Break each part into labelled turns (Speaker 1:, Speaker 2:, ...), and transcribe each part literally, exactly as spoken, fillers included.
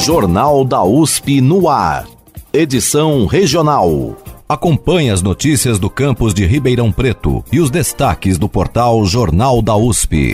Speaker 1: Jornal da U S P no ar. Edição regional. Acompanhe as notícias do campus de Ribeirão Preto e os destaques do portal Jornal da U S P.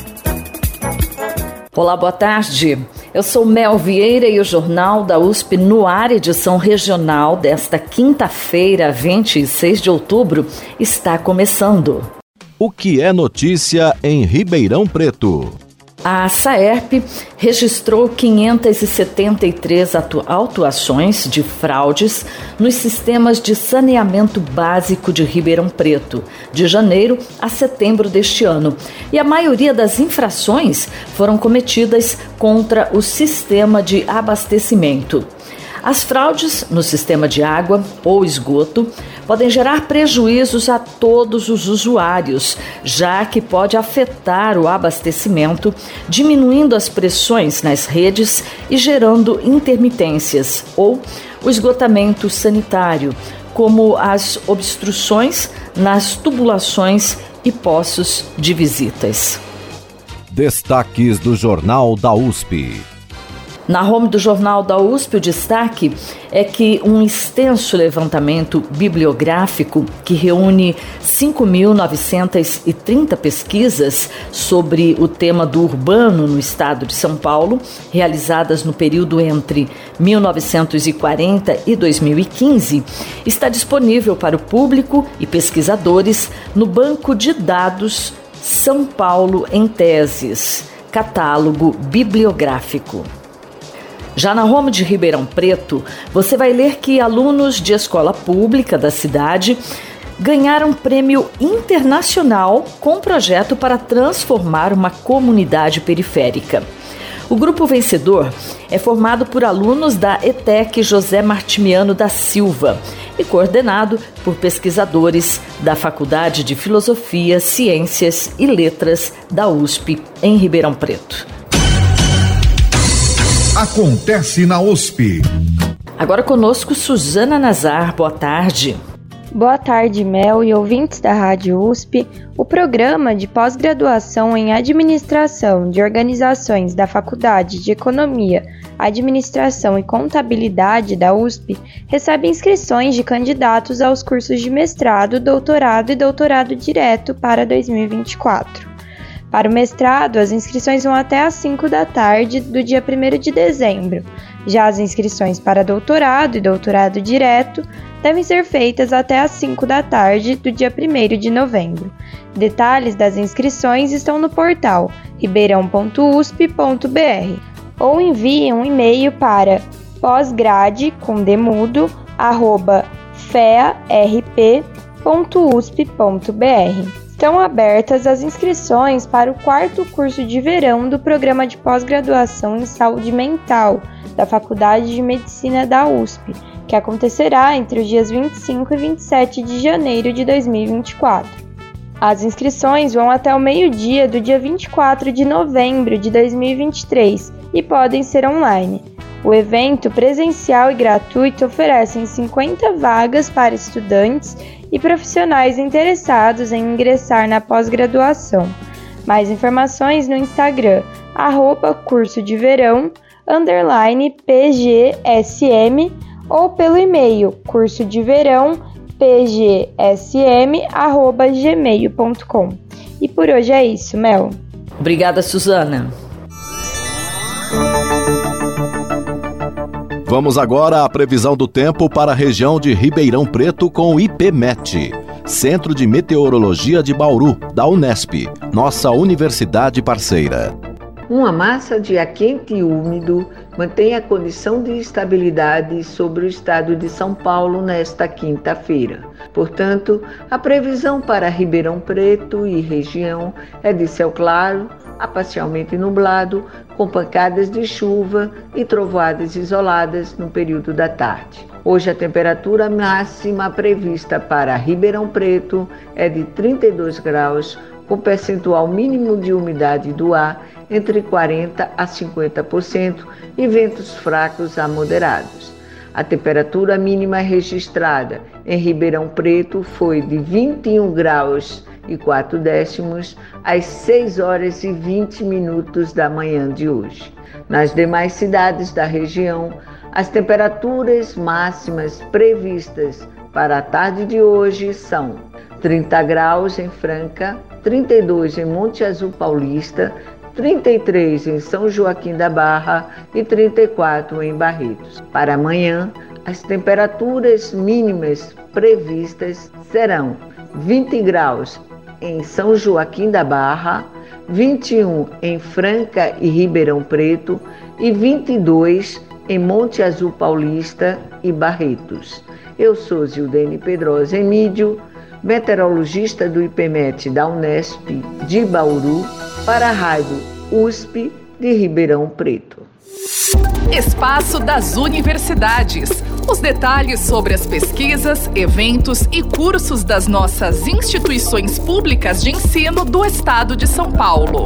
Speaker 2: Olá, boa tarde. Eu sou Mel Vieira e o Jornal da U S P no ar, edição regional desta quinta-feira, vinte e seis de outubro, está começando.
Speaker 1: O que é notícia em Ribeirão Preto?
Speaker 2: A Saerp registrou quinhentas e setenta e três autuações de fraudes nos sistemas de saneamento básico de Ribeirão Preto, de janeiro a setembro deste ano. E a maioria das infrações foram cometidas contra o sistema de abastecimento. As fraudes no sistema de água ou esgoto podem gerar prejuízos a todos os usuários, já que pode afetar o abastecimento, diminuindo as pressões nas redes e gerando intermitências ou o esgotamento sanitário, como as obstruções nas tubulações e poços de visitas.
Speaker 1: Destaques do Jornal da U S P.
Speaker 2: Na home do Jornal da U S P, o destaque é que um extenso levantamento bibliográfico que reúne cinco mil novecentas e trinta pesquisas sobre o tema do urbano no estado de São Paulo, realizadas no período entre mil novecentos e quarenta e dois mil e quinze, está disponível para o público e pesquisadores no Banco de Dados São Paulo em Teses, catálogo bibliográfico. Já na home de Ribeirão Preto, você vai ler que alunos de escola pública da cidade ganharam prêmio internacional com projeto para transformar uma comunidade periférica. O grupo vencedor é formado por alunos da ETEC José Martimiano da Silva e coordenado por pesquisadores da Faculdade de Filosofia, Ciências e Letras da U S P em Ribeirão Preto.
Speaker 3: Acontece na U S P.
Speaker 2: Agora conosco Suzana Nazar, boa tarde.
Speaker 4: Boa tarde, Mel e ouvintes da Rádio U S P. O programa de pós-graduação em Administração de Organizações da Faculdade de Economia, Administração e Contabilidade da U S P recebe inscrições de candidatos aos cursos de mestrado, doutorado e doutorado direto para dois mil e vinte e quatro. Para o mestrado, as inscrições vão até às cinco da tarde do dia primeiro de dezembro. Já as inscrições para doutorado e doutorado direto devem ser feitas até às cinco da tarde do dia primeiro de novembro. Detalhes das inscrições estão no portal ribeirão ponto u s p ponto b r ou enviem um e-mail para posgrade com demudo arroba fearp ponto u s p ponto b r. Estão abertas as inscrições para o quarto curso de verão do Programa de Pós-Graduação em Saúde Mental da Faculdade de Medicina da U S P, que acontecerá entre os dias vinte e cinco e vinte e sete de janeiro de dois mil e vinte e quatro. As inscrições vão até o meio-dia do dia vinte e quatro de novembro de dois mil e vinte e três e podem ser online. O evento presencial e gratuito oferece cinquenta vagas para estudantes e profissionais interessados em ingressar na pós-graduação. Mais informações no Instagram, arroba curso de verão, underline pgsm, ou pelo e-mail curso de verão, pgsm, arroba gmail ponto com. E por hoje é isso, Mel.
Speaker 2: Obrigada, Suzana.
Speaker 1: Vamos agora à previsão do tempo para a região de Ribeirão Preto com o IPMET, Centro de Meteorologia de Bauru, da Unesp, nossa universidade parceira.
Speaker 5: Uma massa de ar quente e úmido mantém a condição de estabilidade sobre o estado de São Paulo nesta quinta-feira. Portanto, a previsão para Ribeirão Preto e região é de céu claro a parcialmente nublado, com pancadas de chuva e trovoadas isoladas no período da tarde. Hoje a temperatura máxima prevista para Ribeirão Preto é de trinta e dois graus, com percentual mínimo de umidade do ar entre quarenta por cento a cinquenta por cento e ventos fracos a moderados. A temperatura mínima registrada em Ribeirão Preto foi de vinte e um graus e quatro décimos às seis horas e vinte minutos da manhã de hoje. Nas demais cidades da região, as temperaturas máximas previstas para a tarde de hoje são trinta graus em Franca, trinta e dois em Monte Azul Paulista, trinta e três em São Joaquim da Barra e trinta e quatro em Barretos. Para amanhã, as temperaturas mínimas previstas serão vinte graus em São Joaquim da Barra, vinte e um em Franca e Ribeirão Preto e vinte e dois em Monte Azul Paulista e Barretos. Eu sou Zildene Pedrosa Emídio, meteorologista do IPMET da Unesp de Bauru, para a Rádio U S P de Ribeirão Preto.
Speaker 6: Espaço das Universidades. Os detalhes sobre as pesquisas, eventos e cursos das nossas instituições públicas de ensino do Estado de São Paulo.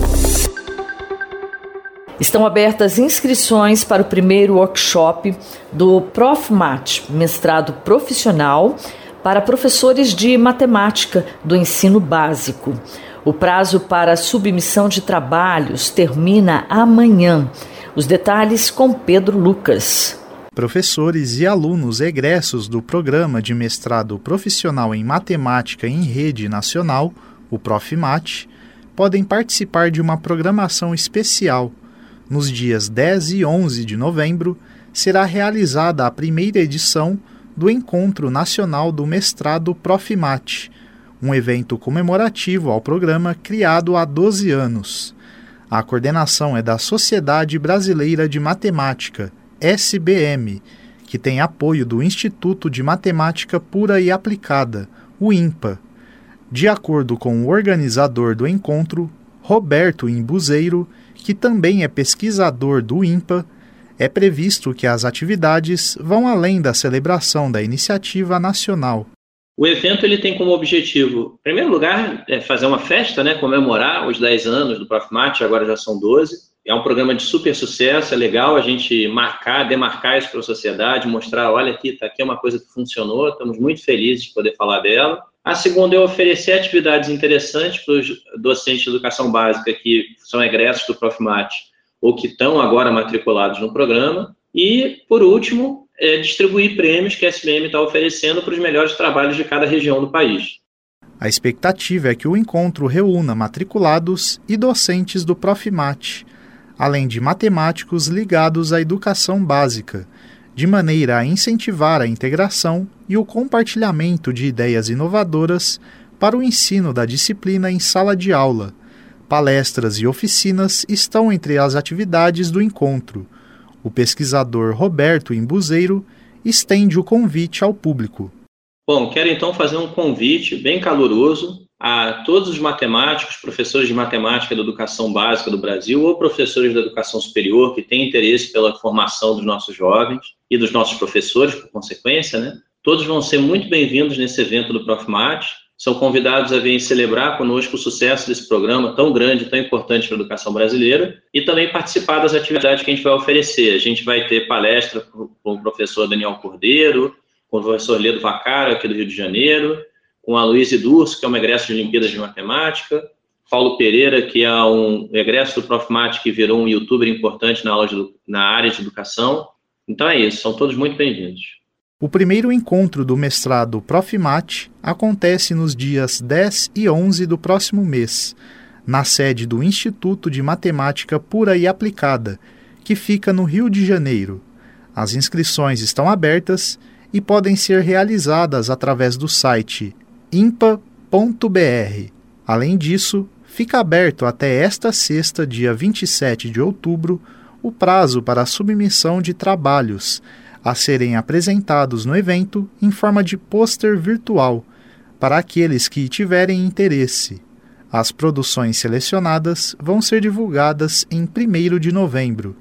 Speaker 2: Estão abertas inscrições para o primeiro workshop do ProfMat, mestrado profissional, para professores de matemática do ensino básico. O prazo para submissão de trabalhos termina amanhã. Os detalhes com Pedro Lucas.
Speaker 7: Professores e alunos egressos do Programa de Mestrado Profissional em Matemática em Rede Nacional, o ProfMat, podem participar de uma programação especial. Nos dias dez e onze de novembro, será realizada a primeira edição do Encontro Nacional do Mestrado ProfMat, um evento comemorativo ao programa criado há doze anos. A coordenação é da Sociedade Brasileira de Matemática, S B M, que tem apoio do Instituto de Matemática Pura e Aplicada, o INPA. De acordo com o organizador do encontro, Roberto Imbuzeiro, que também é pesquisador do INPA, é previsto que as atividades vão além da celebração da iniciativa nacional.
Speaker 8: O evento ele tem como objetivo, em primeiro lugar, é fazer uma festa, né, comemorar os dez anos do ProfMat, agora já são doze. É um programa de super sucesso, é legal a gente marcar, demarcar isso para a sociedade, mostrar, olha aqui, está aqui uma coisa que funcionou, estamos muito felizes de poder falar dela. A segunda é oferecer atividades interessantes para os docentes de educação básica que são egressos do ProfMat ou que estão agora matriculados no programa. E, por último, é distribuir prêmios que a S B M está oferecendo para os melhores trabalhos de cada região do país.
Speaker 7: A expectativa é que o encontro reúna matriculados e docentes do ProfMat, além de matemáticos ligados à educação básica, de maneira a incentivar a integração e o compartilhamento de ideias inovadoras para o ensino da disciplina em sala de aula. Palestras e oficinas estão entre as atividades do encontro. O pesquisador Roberto Imbuzeiro estende o convite ao público.
Speaker 8: Bom, quero então fazer um convite bem caloroso a todos os matemáticos, professores de matemática da educação básica do Brasil ou professores da educação superior que têm interesse pela formação dos nossos jovens e dos nossos professores, por consequência, né? Todos vão ser muito bem-vindos nesse evento do ProfMat. São convidados a virem celebrar conosco o sucesso desse programa tão grande, tão importante para a educação brasileira e também participar das atividades que a gente vai oferecer. A gente vai ter palestra com o professor Daniel Cordeiro, com o professor Ledo Vaccaro, aqui do Rio de Janeiro, com a Luísa Durso, que é uma egresso de Olimpíadas de Matemática, Paulo Pereira, que é um egresso do ProfMat, que virou um youtuber importante na, aula de, na área de educação. Então é isso, são todos muito bem-vindos.
Speaker 7: O primeiro encontro do mestrado ProfMat acontece nos dias dez e onze do próximo mês, na sede do Instituto de Matemática Pura e Aplicada, que fica no Rio de Janeiro. As inscrições estão abertas e podem ser realizadas através do site impa ponto b r. Além disso, fica aberto até esta sexta, dia vinte e sete de outubro, o prazo para a submissão de trabalhos a serem apresentados no evento em forma de pôster virtual, para aqueles que tiverem interesse. As produções selecionadas vão ser divulgadas em primeiro de novembro.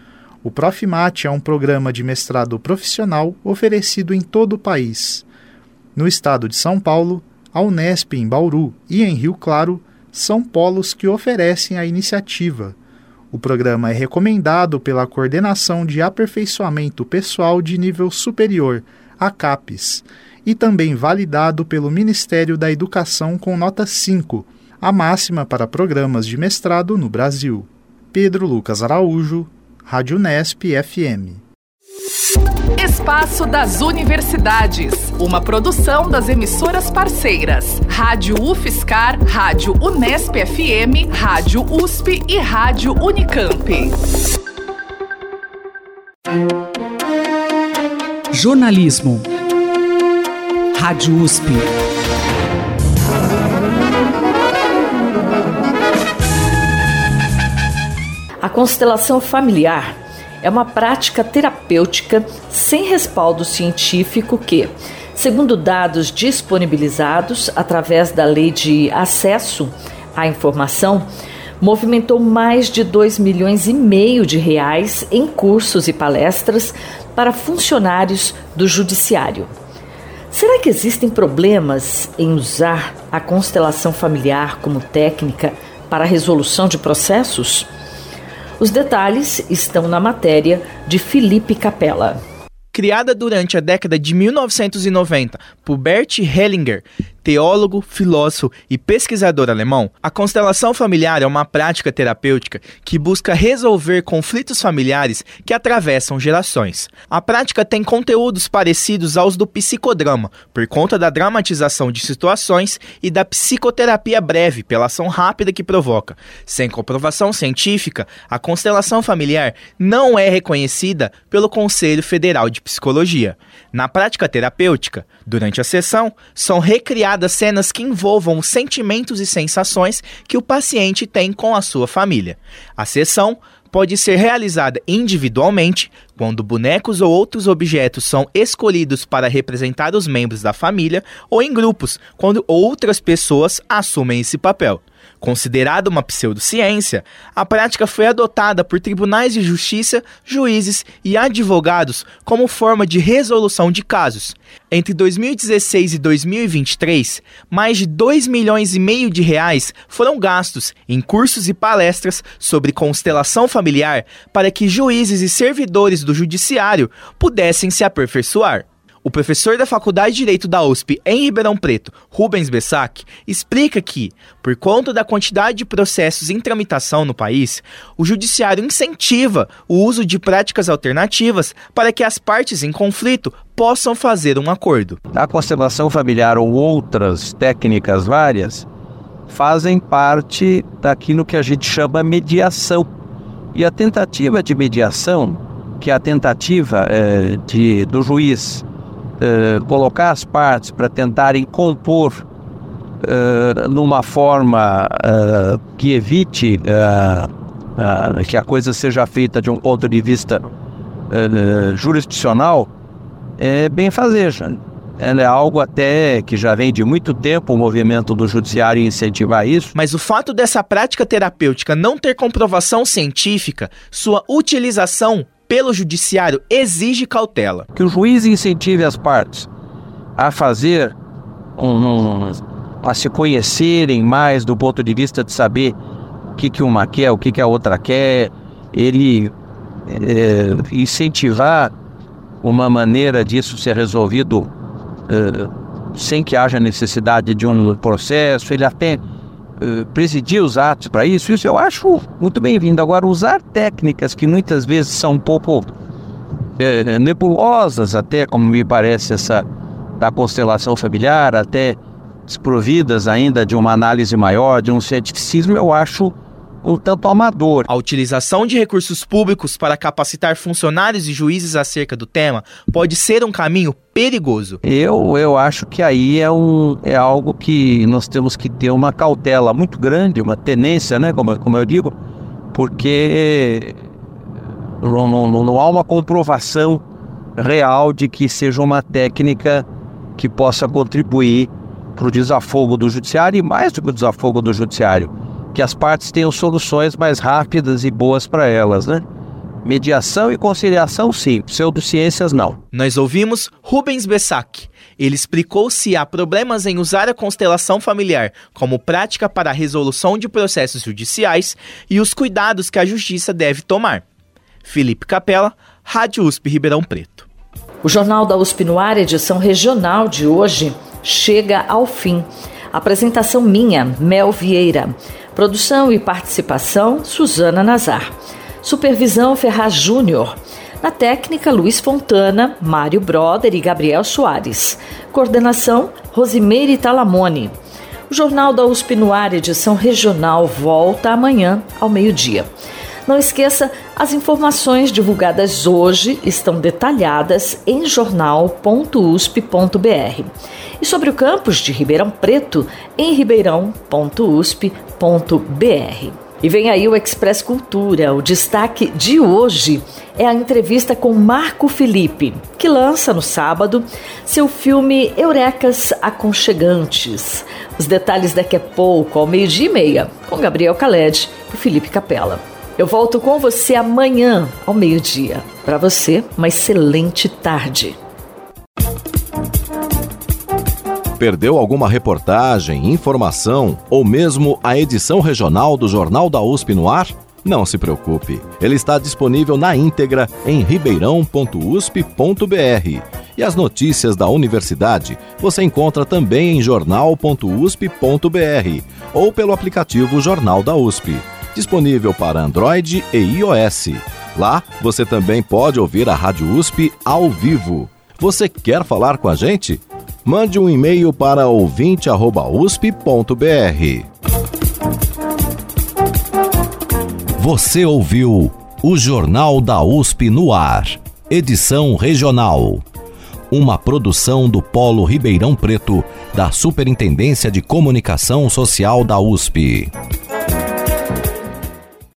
Speaker 7: O ProfMat é um programa de mestrado profissional oferecido em todo o país. No estado de São Paulo, a Unesp em Bauru e em Rio Claro são polos que oferecem a iniciativa. O programa é recomendado pela Coordenação de Aperfeiçoamento Pessoal de Nível Superior, a CAPES, e também validado pelo Ministério da Educação com nota cinco, a máxima para programas de mestrado no Brasil. Pedro Lucas Araújo, Rádio Unesp F M.
Speaker 6: Espaço das Universidades, uma produção das emissoras parceiras, Rádio UFSCar, Rádio Unesp F M, Rádio U S P e Rádio Unicamp.
Speaker 9: Jornalismo. Rádio U S P.
Speaker 2: A constelação familiar é uma prática terapêutica sem respaldo científico que, segundo dados disponibilizados através da Lei de Acesso à Informação, movimentou mais de dois milhões e meio de reais em cursos e palestras para funcionários do judiciário. Será que existem problemas em usar a constelação familiar como técnica para a resolução de processos? Os detalhes estão na matéria de Felipe Capella.
Speaker 10: Criada durante a década de mil novecentos e noventa por Bert Hellinger, teólogo, filósofo e pesquisador alemão, a constelação familiar é uma prática terapêutica que busca resolver conflitos familiares que atravessam gerações. A prática tem conteúdos parecidos aos do psicodrama, por conta da dramatização de situações e da psicoterapia breve pela ação rápida que provoca. Sem comprovação científica, a constelação familiar não é reconhecida pelo Conselho Federal de Psicologia. Na prática terapêutica, durante a sessão, são recriadas cenas que envolvam os sentimentos e sensações que o paciente tem com a sua família. A sessão pode ser realizada individualmente, quando bonecos ou outros objetos são escolhidos para representar os membros da família, ou em grupos, quando outras pessoas assumem esse papel. Considerada uma pseudociência, a prática foi adotada por tribunais de justiça, juízes e advogados como forma de resolução de casos. Entre dois mil e dezesseis e dois mil e vinte e três, mais de dois milhões e meio de reais foram gastos em cursos e palestras sobre constelação familiar para que juízes e servidores do judiciário pudessem se aperfeiçoar. O professor da Faculdade de Direito da U S P em Ribeirão Preto, Rubens Bessac, explica que, por conta da quantidade de processos em tramitação no país, o judiciário incentiva o uso de práticas alternativas para que as partes em conflito possam fazer um acordo.
Speaker 11: A constelação familiar ou outras técnicas várias fazem parte daquilo que a gente chama mediação. E a tentativa de mediação, que é a tentativa é, de, do juiz Uh, colocar as partes para tentarem compor uh, numa forma uh, que evite uh, uh, que a coisa seja feita de um ponto de vista uh, jurisdicional, é bem fazeja. Ela é algo até que já vem de muito tempo o movimento do judiciário incentivar isso.
Speaker 10: Mas o fato dessa prática terapêutica não ter comprovação científica, sua utilização pelo judiciário exige cautela.
Speaker 11: Que o juiz incentive as partes a fazer, um, um, a se conhecerem mais do ponto de vista de saber o que, que uma quer, o que, que a outra quer, ele é, incentivar uma maneira disso ser resolvido é, sem que haja necessidade de um processo, ele até Uh, presidir os atos para isso, isso eu acho muito bem-vindo. Agora, usar técnicas que muitas vezes são um pouco uh, nebulosas, até como me parece essa da constelação familiar, até desprovidas ainda de uma análise maior, de um cientificismo, eu acho um tanto amador.
Speaker 10: A utilização de recursos públicos para capacitar funcionários e juízes acerca do tema pode ser um caminho perigoso.
Speaker 11: Eu, eu acho que aí é, um, é algo que nós temos que ter uma cautela muito grande, uma tenência, né, como, como eu digo, porque não, não, não há uma comprovação real de que seja uma técnica que possa contribuir para o desafogo do judiciário, e mais do que o desafogo do judiciário, que as partes tenham soluções mais rápidas e boas para elas, né? Mediação e conciliação, sim. Pseudociências, não.
Speaker 10: Nós ouvimos Rubens Bessac. Ele explicou se há problemas em usar a constelação familiar como prática para a resolução de processos judiciais e os cuidados que a justiça deve tomar. Felipe Capella, Rádio U S P Ribeirão Preto.
Speaker 2: O Jornal da U S P no ar, edição regional de hoje, chega ao fim. Apresentação minha, Mel Vieira. Produção e participação, Suzana Nazar. Supervisão, Ferraz Júnior. Na técnica, Luiz Fontana, Mário Broder e Gabriel Soares. Coordenação, Rosimeire Talamone. O Jornal da U S P no ar, edição regional, volta amanhã ao meio-dia. Não esqueça, as informações divulgadas hoje estão detalhadas em jornal ponto u s p ponto b r. E sobre o campus de Ribeirão Preto, em ribeirão ponto u s p ponto b r. E vem aí o Express Cultura. O destaque de hoje é a entrevista com Marco Felipe, que lança no sábado seu filme Eurecas Aconchegantes. Os detalhes daqui a pouco, ao meio-dia e meia, com Gabriel Khaled e Felipe Capella. Eu volto com você amanhã, ao meio-dia. Para você, uma excelente tarde.
Speaker 1: Perdeu alguma reportagem, informação ou mesmo a edição regional do Jornal da U S P no ar? Não se preocupe, ele está disponível na íntegra em ribeirão ponto u s p ponto b r. E as notícias da universidade você encontra também em jornal ponto u s p ponto b r ou pelo aplicativo Jornal da U S P, disponível para Android e iOS. Lá você também pode ouvir a Rádio U S P ao vivo. Você quer falar com a gente? Mande um e-mail para ouvinte arroba u s p ponto b r. Você ouviu o Jornal da U S P no ar, edição regional. Uma produção do Polo Ribeirão Preto, da Superintendência de Comunicação Social da U S P.